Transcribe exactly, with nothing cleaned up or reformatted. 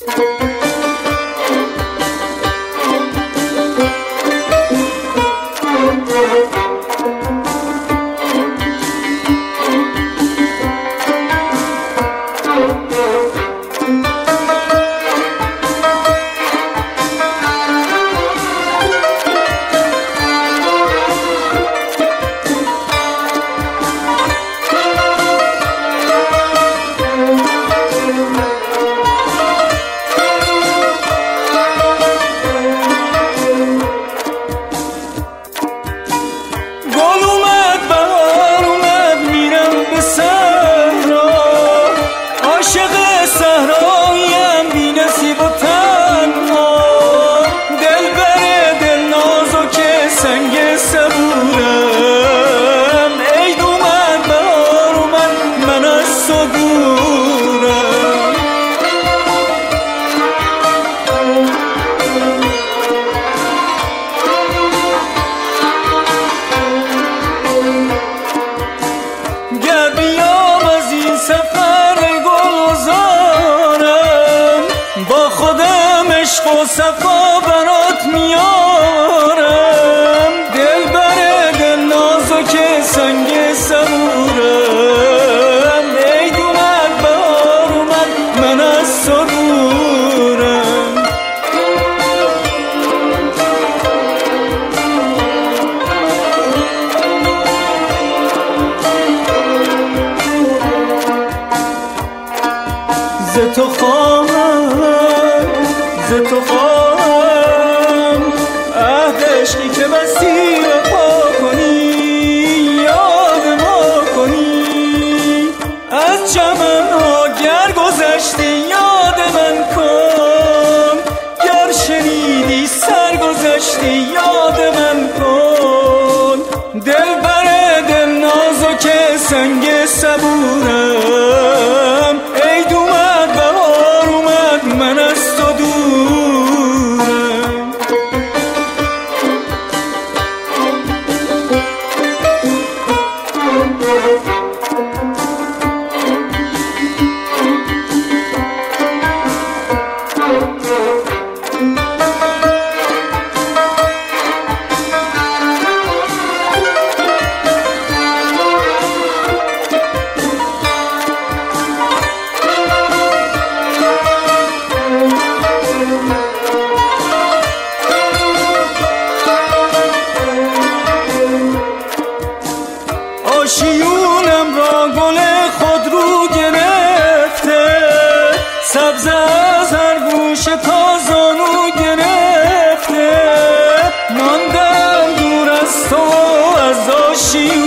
عشق و صفا برات میارم، دل بر دل نازک سنگ صبورم. عید اومد بهار اومد من از تو دورم. ز تو خواهم ز تو خواهم عهد عشقی که بستی وفا کنی، یاد ما کنی. از چمن ها گر گذشتی یاد من کن، گر شنیدی سر گذشتی یاد من کن. دل بر دل نازک سنگ صبورم، عید اومد بهار اومد من از تو دورم. آشیونم را گل خود رو گرفته، سبز از هر گوشه تا زانو گرفته. ماندم دور از تو از آشیون